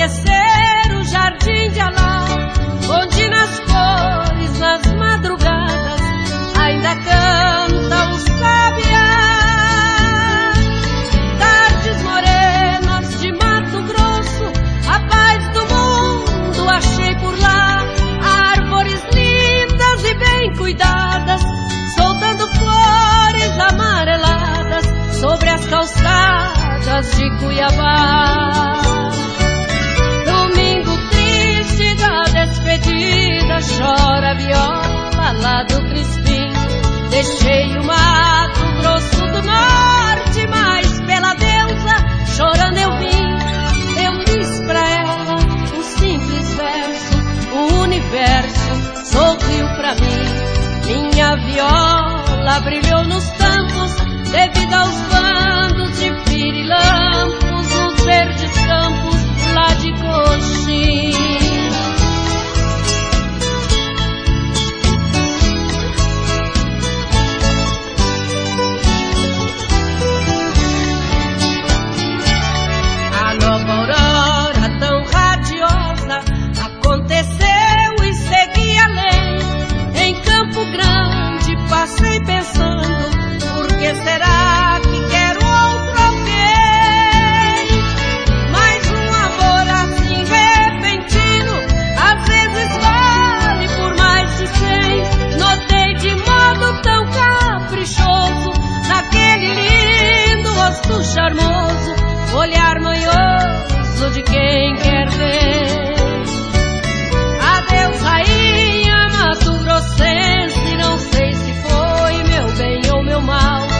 conhecer o jardim de Alá, onde nas cores, nas madrugadas, ainda canta o sabiá. Tardes morenas de Mato Grosso, a paz do mundo achei por lá. Árvores lindas e bem cuidadas, soltando flores amareladas sobre as calçadas de Cuiabá. Domingo triste da despedida, chora a viola lá do Crispim. Deixei o Mato Grosso do Norte, mas pela deusa chorando eu vim. Eu fiz pra ela um simples verso, o universo sorriu pra mim. Minha viola brilhou nos campos devido aos bandos de pirilampos, nos verdes campos lá de Coxim. A nova aurora tão radiosa aconteceu e segui além. Em Campo Grande passei pensando, por que será que quero outro alguém? Mas um amor assim repentino às vezes vale por mais de 100. Notei de modo tão caprichoso naquele lindo rosto charmoso, olhar manhoso de quem quer ver. Adeus, rainha mato-grossense, não sei se foi meu bem ou meu mal,